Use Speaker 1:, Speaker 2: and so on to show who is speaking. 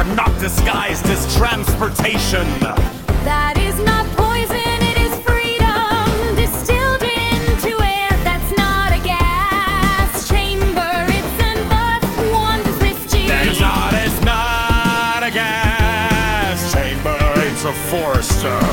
Speaker 1: not disguised as transportation.
Speaker 2: That is not poison, it is freedom, distilled into air. That's not a gas chamber, it's an earth-warmed mischief.
Speaker 1: It's not a gas chamber, it's a force.